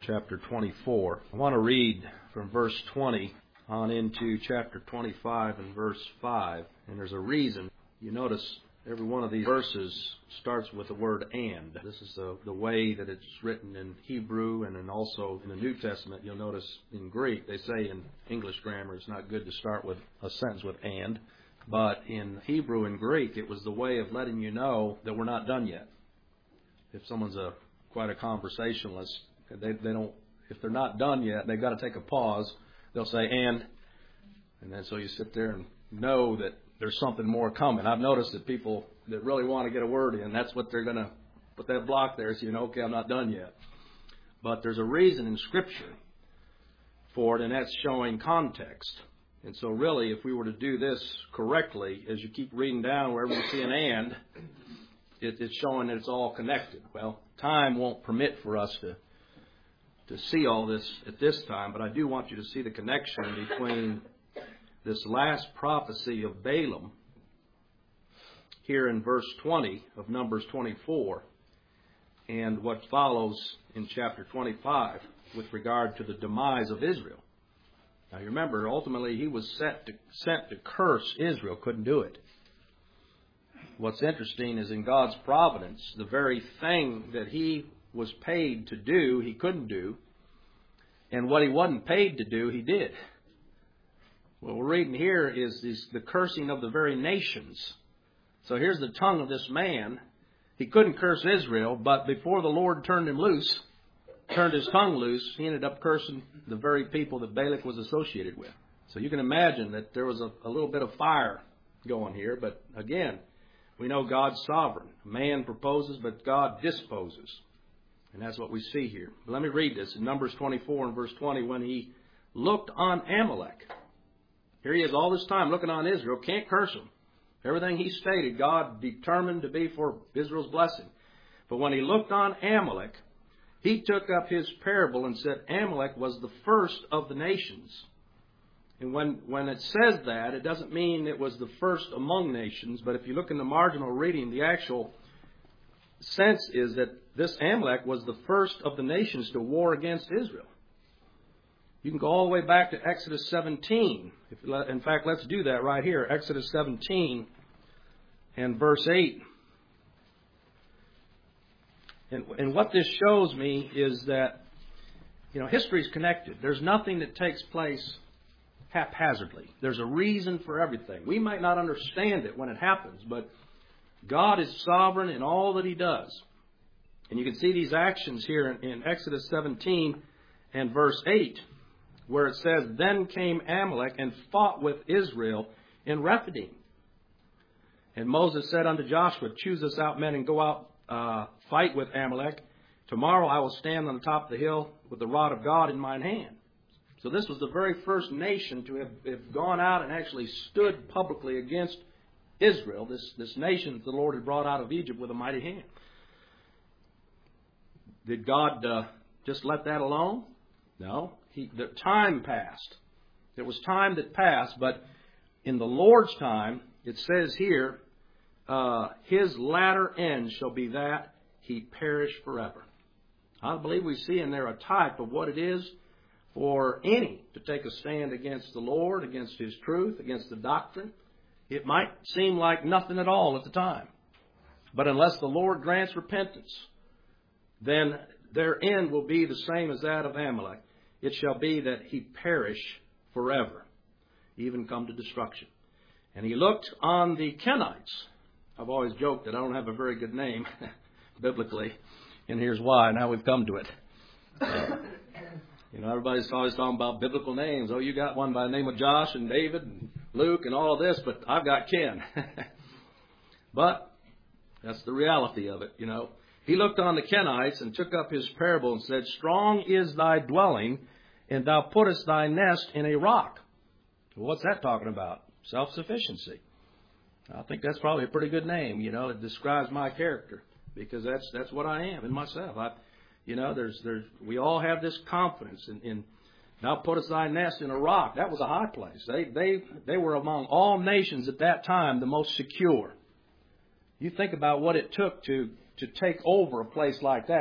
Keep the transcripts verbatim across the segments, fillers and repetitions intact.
chapter twenty-four. I want to read from verse twenty on into chapter twenty-five and verse five. And there's a reason. You notice every one of these verses starts with the word and. This is the, the way that it's written in Hebrew, and then also in the New Testament. You'll notice in Greek, they say in English grammar it's not good to start with a sentence with and. But in Hebrew and Greek, it was the way of letting you know that we're not done yet. If someone's a quite a conversationalist, they, they don't. If they're not done yet, they've got to take a pause. They'll say and, and then so you sit there and know that there's something more coming. I've noticed that people that really want to get a word in, that's what they're going to put that block there, so you know, okay, I'm not done yet. But there's a reason in Scripture for it, and that's showing context. And so really, if we were to do this correctly, as you keep reading down, wherever you see an and, it, it's showing that it's all connected. Well, time won't permit for us to to see all this at this time, but I do want you to see the connection between this last prophecy of Balaam here in verse twenty of Numbers twenty-four and what follows in chapter twenty-five with regard to the demise of Israel. Now, you remember, ultimately, he was set to, sent to curse Israel. Couldn't do it. What's interesting is in God's providence, the very thing that he was paid to do, he couldn't do. And what he wasn't paid to do, he did. What we're reading here is, is the cursing of the very nations. So here's the tongue of this man. He couldn't curse Israel, but before the Lord turned him loose, turned his tongue loose, he ended up cursing the very people that Balak was associated with. So you can imagine that there was a, a little bit of fire going here. But again, we know God's sovereign. Man proposes, but God disposes. And that's what we see here. But let me read this. In Numbers twenty-four and verse twenty, when he looked on Amalek. Here he is all this time looking on Israel. Can't curse him. Everything he stated, God determined to be for Israel's blessing. But when he looked on Amalek, he took up his parable and said Amalek was the first of the nations. And when, when it says that, it doesn't mean it was the first among nations. But if you look in the marginal reading, the actual sense is that this Amalek was the first of the nations to war against Israel. You can go all the way back to Exodus seventeen. If, in fact, let's do that right here. Exodus seventeen and verse eight. And, and what this shows me is that, you know, history is connected. There's nothing that takes place haphazardly. There's a reason for everything. We might not understand it when it happens, but God is sovereign in all that He does. And you can see these actions here in, in Exodus seventeen and verse eight, where it says, Then came Amalek and fought with Israel in Rephidim. And Moses said unto Joshua, Choose us out men and go out, Uh, fight with Amalek. Tomorrow I will stand on the top of the hill with the rod of God in mine hand. So this was the very first nation to have, have gone out and actually stood publicly against Israel, this, this nation that the Lord had brought out of Egypt with a mighty hand. Did God uh, just let that alone? No. He, the time passed. There was time that passed, but in the Lord's time, it says here, Uh, his latter end shall be that he perish forever. I believe we see in there a type of what it is for any to take a stand against the Lord, against His truth, against the doctrine. It might seem like nothing at all at the time. But unless the Lord grants repentance, then their end will be the same as that of Amalek. It shall be that he perish forever, even come to destruction. And he looked on the Kenites. I've always joked that I don't have a very good name biblically, and here's why. Now we've come to it. Uh, you know, everybody's always talking about biblical names. Oh, you got one by the name of Josh and David and Luke and all of this, but I've got Ken. But that's the reality of it, you know. He looked on the Kenites and took up his parable and said, Strong is thy dwelling, and thou puttest thy nest in a rock. Well, what's that talking about? Self-sufficiency. I think that's probably a pretty good name, you know. It describes my character because that's that's what I am in myself. I, you know, there's there's we all have this confidence in, in thou puttest thy nest in a rock. That was a high place. They they they were among all nations at that time the most secure. You think about what it took to to take over a place like that.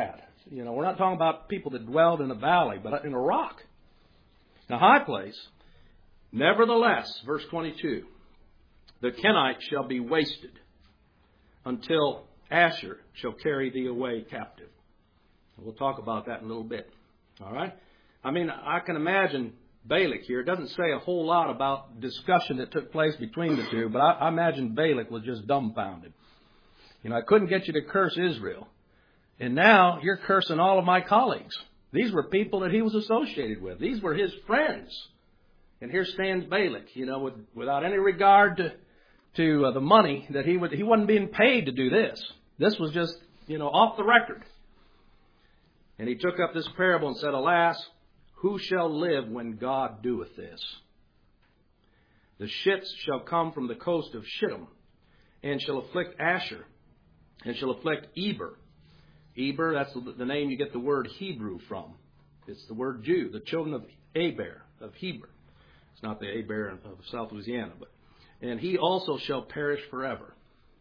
You know, we're not talking about people that dwelled in a valley, but in a rock. In a high place. Nevertheless, verse twenty-two, the Kenites shall be wasted until Asher shall carry thee away captive. We'll talk about that in a little bit. All right? I mean, I can imagine Balak here. It doesn't say a whole lot about discussion that took place between the two, but I, I imagine Balak was just dumbfounded. You know, I couldn't get you to curse Israel. And now you're cursing all of my colleagues. These were people that he was associated with. These were his friends. And here stands Balak, you know, with, without any regard to to uh, the money that he would, he wasn't being paid to do this. This was just, you know, off the record. And he took up this parable and said, Alas, who shall live when God doeth this? The shits shall come from the coast of Shittim, and shall afflict Asher, and shall afflict Eber. Eber, that's the name you get the word Hebrew from. It's the word Jew, the children of Aber, of Heber. It's not the Aber of South Louisiana, but and he also shall perish forever.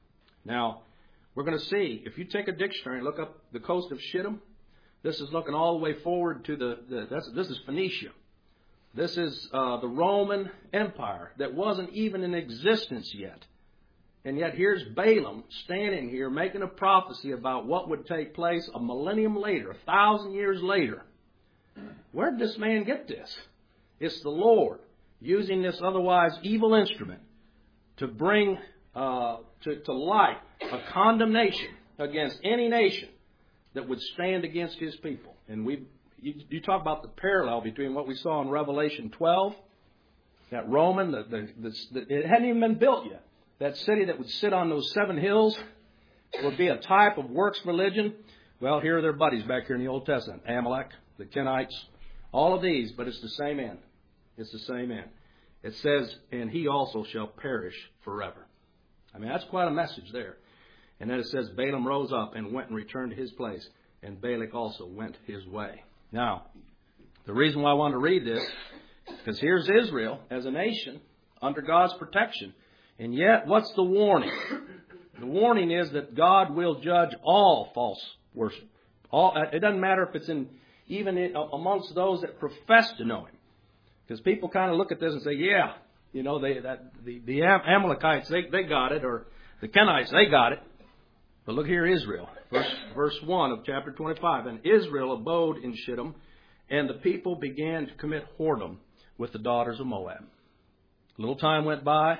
Now, we're going to see, if you take a dictionary and look up the coast of Shittim, this is looking all the way forward to the, the that's, this is Phoenicia. This is uh, the Roman Empire that wasn't even in existence yet. And yet here's Balaam standing here making a prophecy about what would take place a millennium later, a thousand years later. Where did this man get this? It's the Lord using this otherwise evil instrument to bring uh, to, to light a condemnation against any nation that would stand against his people. And we, you, you talk about the parallel between what we saw in Revelation twelve, that Roman, the, the, the, the, it hadn't even been built yet. That city that would sit on those seven hills would be a type of works religion. Well, here are their buddies back here in the Old Testament. Amalek, the Kenites, all of these, but it's the same end. It's the same end. It says, and he also shall perish forever. I mean, that's quite a message there. And then it says, Balaam rose up and went and returned to his place, and Balak also went his way. Now, the reason why I want to read this, because here's Israel as a nation under God's protection. And yet, what's the warning? The warning is that God will judge all false worship. All, it doesn't matter if it's in even in, amongst those that profess to know Him. Because people kind of look at this and say, yeah, you know, they, that, the, the Amalekites, they, they got it, or the Kenites, they got it. But look here, Israel, verse, verse one of chapter twenty-five. And Israel abode in Shittim, and the people began to commit whoredom with the daughters of Moab. A little time went by,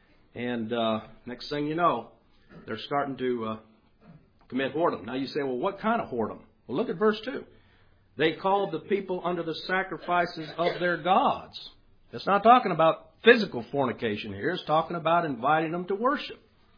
and uh, next thing you know, they're starting to uh, commit whoredom. Now you say, well, what kind of whoredom? Well, look at verse two. They called the people unto the sacrifices of their gods. It's not talking about physical fornication here. It's talking about inviting them to worship.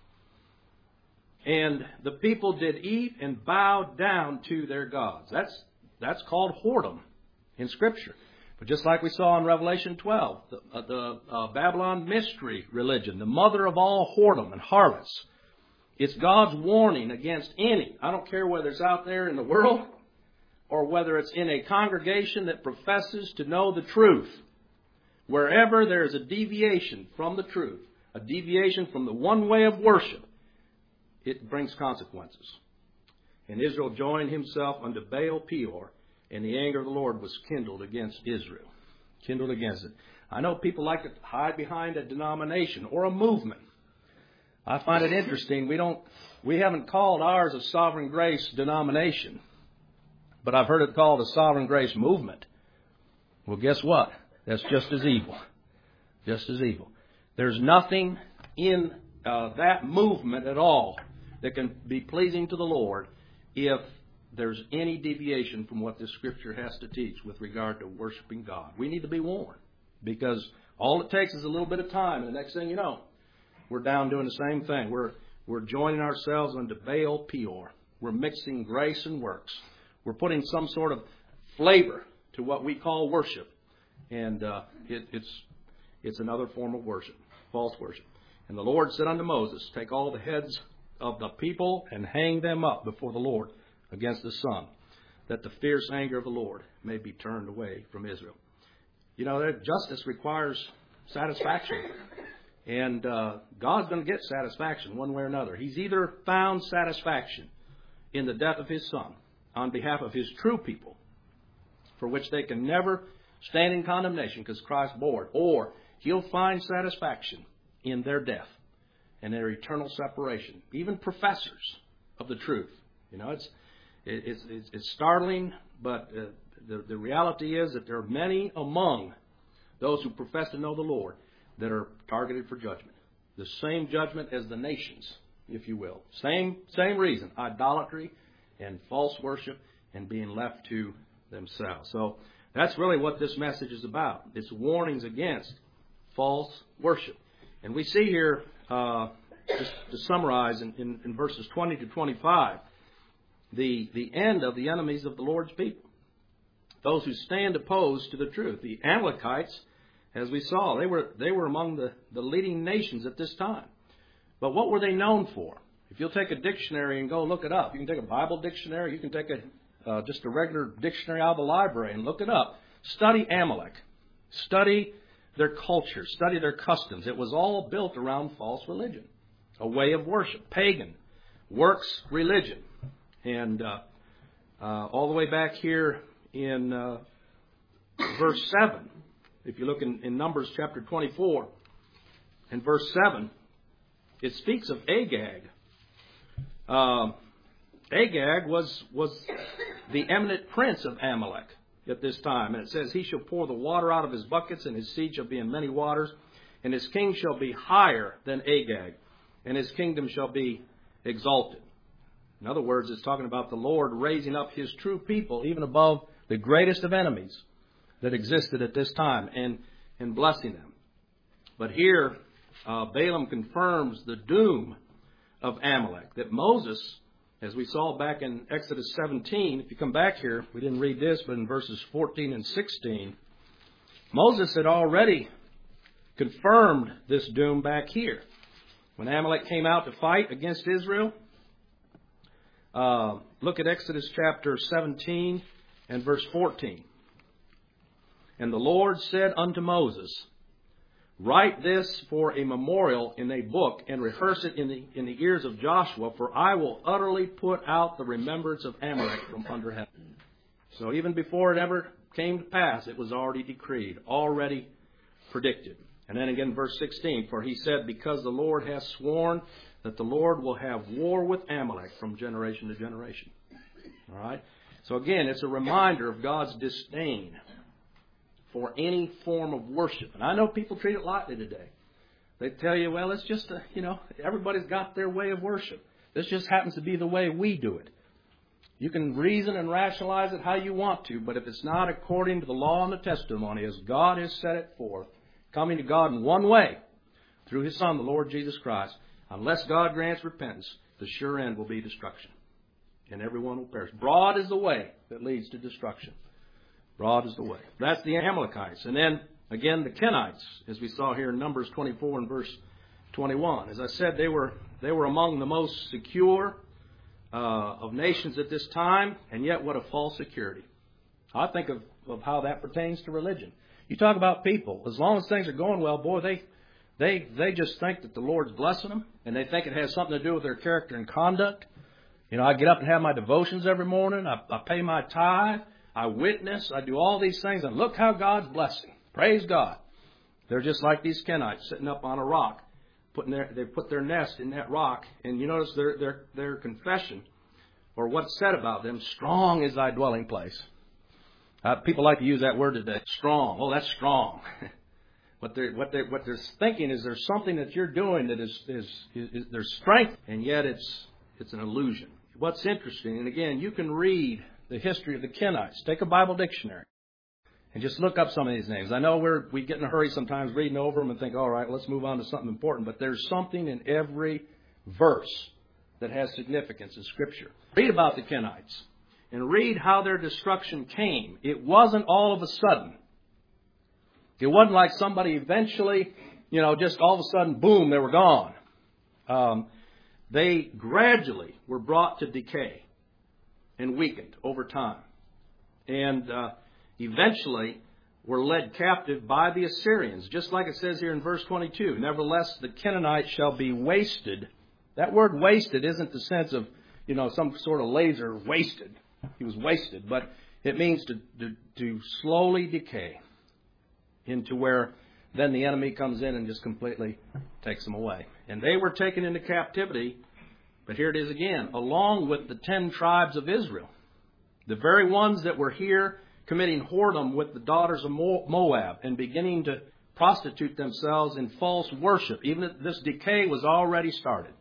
And the people did eat and bow down to their gods. That's that's called whoredom in Scripture. But just like we saw in Revelation twelve, the, uh, the uh, Babylon mystery religion, the mother of all whoredom and harlots, it's God's warning against any, I don't care whether it's out there in the world or whether it's in a congregation that professes to know the truth. Wherever there is a deviation from the truth, a deviation from the one way of worship, it brings consequences. And Israel joined himself unto Baal Peor, and the anger of the Lord was kindled against Israel. Kindled against it. I know people like to hide behind a denomination or a movement. I find it interesting. We don't, we haven't called ours a Sovereign Grace denomination, but I've heard it called a Sovereign Grace movement. Well, guess what? That's just as evil. Just as evil. There's nothing in uh, that movement at all that can be pleasing to the Lord if there's any deviation from what this Scripture has to teach with regard to worshiping God. We need to be warned, because all it takes is a little bit of time, and the next thing you know, we're down doing the same thing. We're we're joining ourselves unto Baal Peor. We're mixing grace and works. We're putting some sort of flavor to what we call worship, and uh, it, it's it's another form of worship, false worship. And the Lord said unto Moses, take all the heads of the people and hang them up before the Lord against the sun, that the fierce anger of the Lord may be turned away from Israel. You know, that justice requires satisfaction. And uh, God's going to get satisfaction one way or another. He's either found satisfaction in the death of His Son, on behalf of His true people, for which they can never stand in condemnation because Christ bore it, or He'll find satisfaction in their death and their eternal separation. Even professors of the truth. You know, it's it's it's, it's startling, but uh, the the reality is that there are many among those who profess to know the Lord that are targeted for judgment. The same judgment as the nations, if you will. Same same reason: idolatry and false worship and being left to themselves. So that's really what this message is about. It's warnings against false worship. And we see here, uh, just to summarize in, in, in verses twenty to twenty-five, the, the end of the enemies of the Lord's people. Those who stand opposed to the truth. The Amalekites, as we saw, they were they were among the, the leading nations at this time. But what were they known for? If you'll take a dictionary and go look it up, you can take a Bible dictionary, you can take a uh, just a regular dictionary out of the library and look it up. Study Amalek. Study their culture. Study their customs. It was all built around false religion, a way of worship, pagan, works religion. And uh, uh, all the way back here in uh, verse seven, if you look in, in Numbers chapter twenty-four, in verse seven, it speaks of Agag. Uh, Agag was was the eminent prince of Amalek at this time. And it says, He shall pour the water out of his buckets, and his seed shall be in many waters, and his king shall be higher than Agag, and his kingdom shall be exalted. In other words, it's talking about the Lord raising up His true people even above the greatest of enemies that existed at this time, and, and blessing them. But here, uh, Balaam confirms the doom of Amalek, that Moses, as we saw back in Exodus seventeen, if you come back here, we didn't read this, but in verses fourteen and sixteen, Moses had already confirmed this doom back here. When Amalek came out to fight against Israel, uh, look at Exodus chapter seventeen and verse fourteen. And the Lord said unto Moses, Write this for a memorial in a book, and rehearse it in the in the ears of Joshua, for I will utterly put out the remembrance of Amalek from under heaven. So even before it ever came to pass, it was already decreed, already predicted. And then again, verse sixteen, For he said, Because the Lord hath sworn that the Lord will have war with Amalek from generation to generation. All right? So again, it's a reminder of God's disdain for any form of worship. And I know people treat it lightly today. They tell you, well, it's just, a, you know, everybody's got their way of worship. This just happens to be the way we do it. You can reason and rationalize it how you want to, but if it's not according to the law and the testimony as God has set it forth, coming to God in one way, through His Son, the Lord Jesus Christ, unless God grants repentance, the sure end will be destruction. And everyone will perish. Broad is the way that leads to destruction. Broad is the way. That's the Amalekites. And then, again, the Kenites, as we saw here in Numbers twenty-four and verse twenty-one. As I said, they were they were among the most secure uh, of nations at this time, and yet what a false security. I think of, of how that pertains to religion. You talk about people. As long as things are going well, boy, they they they just think that the Lord's blessing them, and they think it has something to do with their character and conduct. You know, I get up and have my devotions every morning. I, I pay my tithe. I witness, I do all these things, and look how God's blessing. Praise God. They're just like these Kenites sitting up on a rock. Putting their, they put their nest in that rock. And you notice their, their, their confession, or what's said about them, strong is thy dwelling place. Uh, people like to use that word today, strong. Oh, that's strong. what, they're, what, they're, what they're thinking is there's something that you're doing that is, is, is, is there's strength, and yet it's, it's an illusion. What's interesting, and again, you can read the history of the Kenites. Take a Bible dictionary and just look up some of these names. I know we're, we get in a hurry sometimes reading over them and think, all right, let's move on to something important. But there's something in every verse that has significance in Scripture. Read about the Kenites and read how their destruction came. It wasn't all of a sudden. It wasn't like somebody eventually, you know, just all of a sudden, boom, they were gone. Um, they gradually were brought to decay and weakened over time. And uh, eventually were led captive by the Assyrians. Just like it says here in verse twenty-two. Nevertheless, the Canaanites shall be wasted. That word wasted isn't the sense of, you know, some sort of laser wasted. he was wasted, but it means to, to, to slowly decay into where then the enemy comes in and just completely takes them away. And they were taken into captivity, but here it is again, along with the ten tribes of Israel. The very ones that were here committing whoredom with the daughters of Moab and beginning to prostitute themselves in false worship. Even this decay was already started.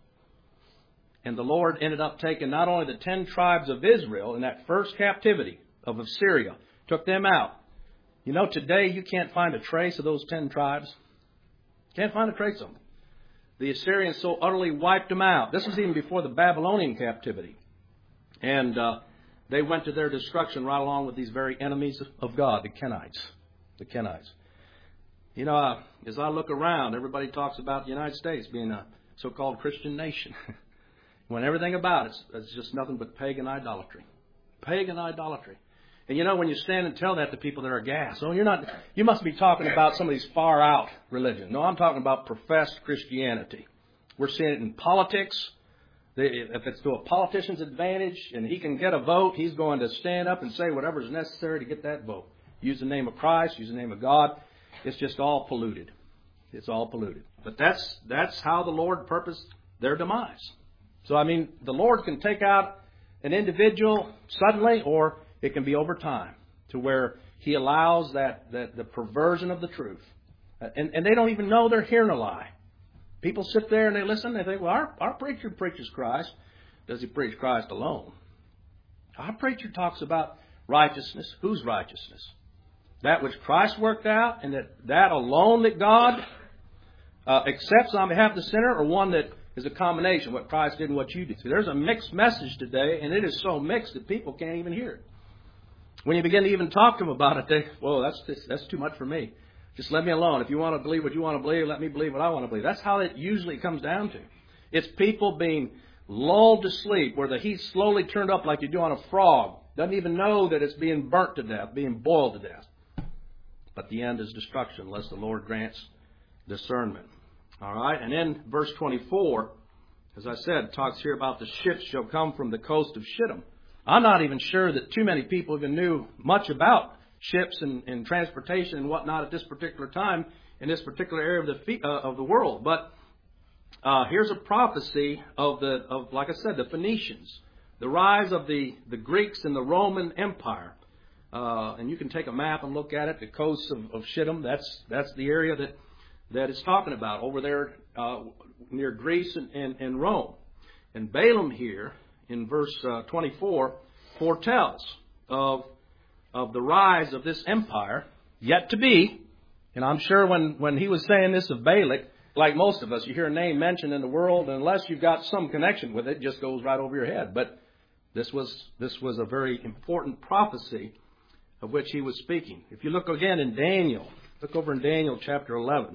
And the Lord ended up taking not only the ten tribes of Israel in that first captivity of Assyria, took them out. You know, today you can't find a trace of those ten tribes. Can't find a trace of them. The Assyrians so utterly wiped them out. This was even before the Babylonian captivity. And uh, they went to their destruction right along with these very enemies of God, the Kenites. The Kenites. You know, uh, as I look around, everybody talks about the United States being a so-called Christian nation. When everything about it is just nothing but pagan idolatry. Pagan idolatry. And you know, when you stand and tell that to people, they're aghast. Oh, you're not, you must be talking about some of these far out religions. No, I'm talking about professed Christianity. We're seeing it in politics. If it's to a politician's advantage and he can get a vote, he's going to stand up and say whatever is necessary to get that vote. Use the name of Christ, use the name of God. It's just all polluted. It's all polluted. But that's that's how the Lord purposed their demise. So, I mean, the Lord can take out an individual suddenly, or it can be over time, to where He allows that, that the perversion of the truth. And, and they don't even know they're hearing a lie. People sit there and they listen, and they think, well, our, our preacher preaches Christ. Does he preach Christ alone? Our preacher talks about righteousness. Whose righteousness? That which Christ worked out, and that, that alone that God uh, accepts on behalf of the sinner, or one that is a combination, what Christ did and what you did. See, there's a mixed message today, and it is so mixed that people can't even hear it. When you begin to even talk to them about it, they, whoa, that's just, that's too much for me. Just let me alone. If you want to believe what you want to believe, let me believe what I want to believe. That's how it usually comes down to. It's people being lulled to sleep, where the heat's slowly turned up like you do on a frog. Doesn't even know that it's being burnt to death, being boiled to death. But the end is destruction, unless the Lord grants discernment. All right, and then verse twenty-four, as I said, talks here about the ships shall come from the coast of Shittim. I'm not even sure that too many people even knew much about ships and, and transportation and whatnot at this particular time in this particular area of the uh, of the world. But uh, here's a prophecy of the of like I said, the Phoenicians, the rise of the, the Greeks and the Roman Empire. Uh, and you can take a map and look at it. The coast of, of Shittim, that's that's the area that that it's talking about over there uh, near Greece and, and, and Rome. And Balaam here in verse uh, twenty-four foretells of of the rise of this empire yet to be. And I'm sure when, when he was saying this of Balak, like most of us, you hear a name mentioned in the world, and unless you've got some connection with it, it just goes right over your head. But this was this was a very important prophecy of which he was speaking. If you look again in Daniel, look over in Daniel chapter eleven.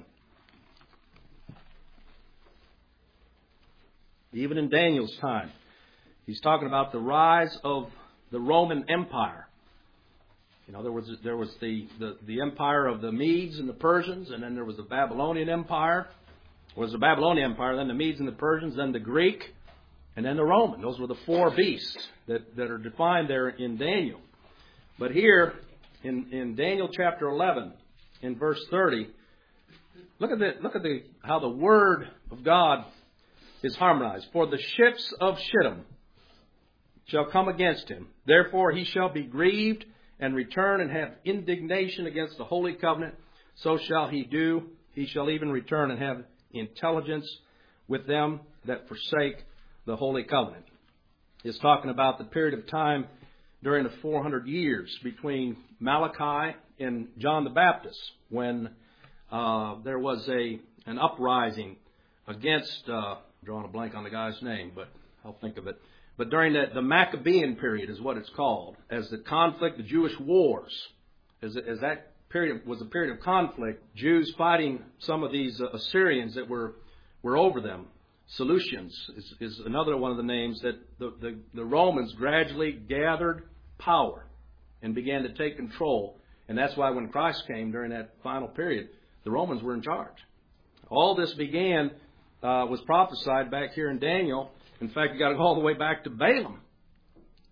Even in Daniel's time, he's talking about the rise of the Roman Empire. You know, there was there was the, the, the empire of the Medes and the Persians, and then there was the Babylonian Empire. There was the Babylonian Empire, then the Medes and the Persians, then the Greek, and then the Roman. Those were the four beasts that, that are defined there in Daniel. But here, in, in Daniel chapter eleven, in verse thirty, look at the look at the how the Word of God is harmonized. For the ships of Shittim shall come against him. Therefore he shall be grieved and return and have indignation against the holy covenant. So shall he do. He shall even return and have intelligence with them that forsake the holy covenant. It's talking about the period of time during the four hundred years between Malachi and John the Baptist, when uh, there was a an uprising against, uh, drawing a blank on the guy's name, but I'll think of it. But during the, the Maccabean period is what it's called, as the conflict, the Jewish wars, as, as that period was a period of conflict, Jews fighting some of these uh, Assyrians that were were over them. Seleucians is, is another one of the names that the, the, the Romans gradually gathered power and began to take control. And that's why when Christ came during that final period, the Romans were in charge. All this began, uh, was prophesied back here in Daniel. In fact, you got to go all the way back to Balaam.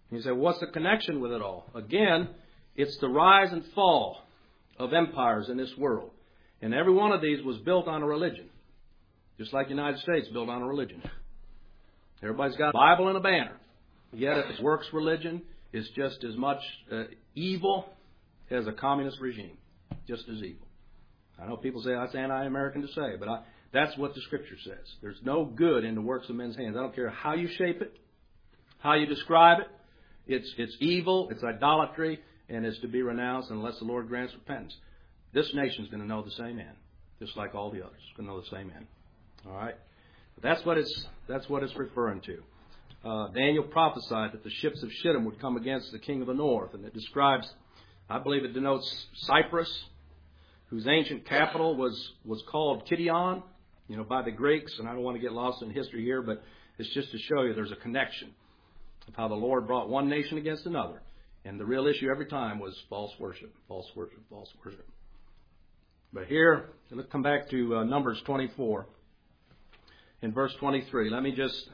You say, well, what's the connection with it all? Again, it's the rise and fall of empires in this world. And every one of these was built on a religion. Just like the United States built on a religion. Everybody's got a Bible and a banner. Yet if it's works religion, it's just as much uh, evil as a communist regime. Just as evil. I know people say that's anti-American to say, but I, that's what the Scripture says. There's no good in the works of men's hands. I don't care how you shape it, how you describe it. It's, it's evil, it's idolatry, and it's to be renounced unless the Lord grants repentance. This nation's going to know the same end, just like all the others. It's going to know the same end. All right? But that's what it's, that's what it's referring to. Uh, Daniel prophesied that the ships of Shittim would come against the king of the north, and it describes, I believe it denotes Cyprus, whose ancient capital was, was called Kidion, you know, by the Greeks. And I don't want to get lost in history here, but it's just to show you there's a connection of how the Lord brought one nation against another. And the real issue every time was false worship, false worship, false worship. But here, let's come back to uh, Numbers twenty-four. In verse twenty-three, let me just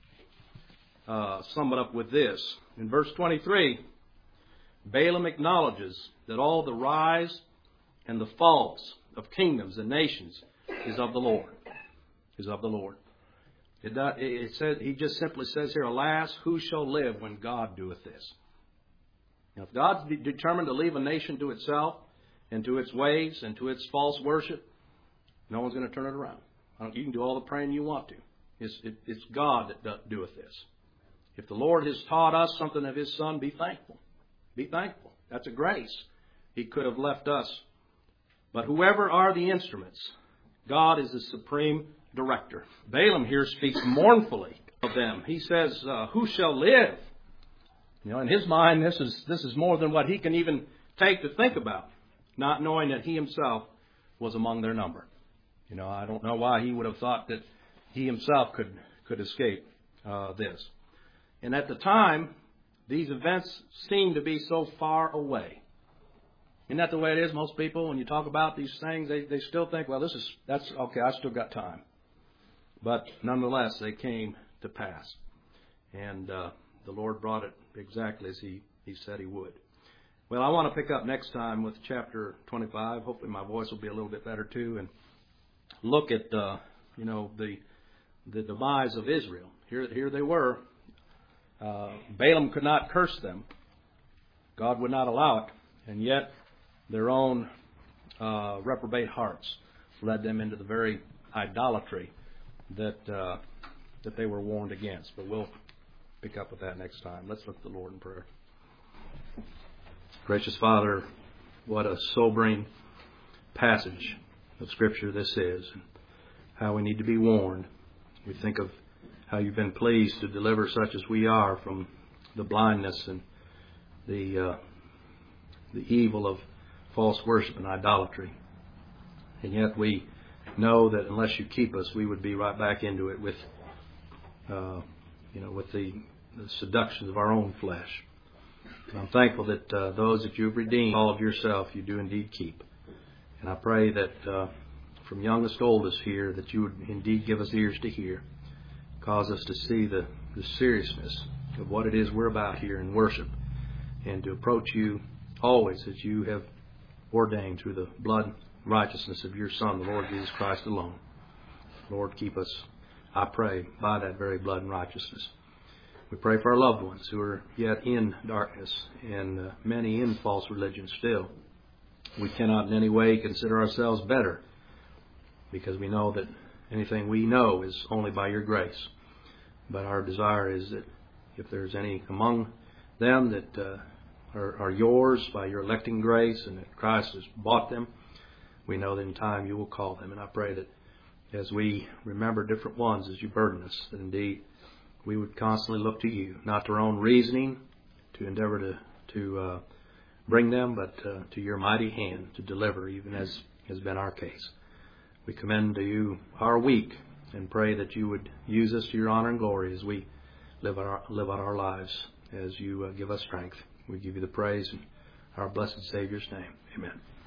uh, sum it up with this. In verse twenty-three, Balaam acknowledges that all the rise and the falls of kingdoms and nations is of the Lord. Is of the Lord. It, does, it says, he just simply says here, alas, who shall live when God doeth this? Now, if God's determined to leave a nation to itself and to its ways and to its false worship, no one's going to turn it around. You can do all the praying you want to. It's, it, it's God that doeth this. If the Lord has taught us something of His Son, be thankful. Be thankful. That's a grace. He could have left us. But whoever are the instruments, God is the supreme director. Balaam here speaks mournfully of them. He says, uh, who shall live? You know, in his mind, this is this is more than what he can even take to think about, not knowing that he himself was among their number. You know, I don't know why he would have thought that he himself could, could escape uh, this. And at the time, these events seem to be so far away. Isn't that the way it is? Most people, when you talk about these things, they, they still think, well, this is, that's, okay, I still got time. But nonetheless, they came to pass. And uh, the Lord brought it exactly as he, he said He would. Well, I want to pick up next time with chapter twenty-five. Hopefully my voice will be a little bit better too. And look at, uh, you know, the the demise of Israel. Here, here they were. Uh, Balaam could not curse them. God would not allow it. And yet, their own uh, reprobate hearts led them into the very idolatry that uh, that they were warned against. But we'll pick up with that next time. Let's look to the Lord in prayer. Gracious Father, what a sobering passage of Scripture this is, and how we need to be warned. We think of how You've been pleased to deliver such as we are from the blindness and the uh, the evil of false worship and idolatry. And yet we know that unless You keep us, we would be right back into it with, uh, you know, with the, the seductions of our own flesh. And I'm thankful that uh, those that You've redeemed, all of Yourself, You do indeed keep. And I pray that uh, from youngest to oldest here, that You would indeed give us ears to hear, cause us to see the, the seriousness of what it is we're about here in worship, and to approach You always as You have ordained through the blood and righteousness of Your Son, the Lord Jesus Christ alone. Lord, keep us, I pray, by that very blood and righteousness. We pray for our loved ones who are yet in darkness, and uh, many in false religion still. We cannot in any way consider ourselves better, because we know that anything we know is only by Your grace. But our desire is that if there's any among them that uh, are, are Yours by Your electing grace, and that Christ has bought them, we know that in time You will call them. And I pray that as we remember different ones as You burden us, that indeed we would constantly look to You, not to our own reasoning to endeavor to, to uh, bring them, but uh, to Your mighty hand to deliver, even as has been our case. We commend to You our week and pray that You would use us to Your honor and glory as we live out our, live out our lives, as You uh, give us strength. We give You the praise in our blessed Savior's name. Amen.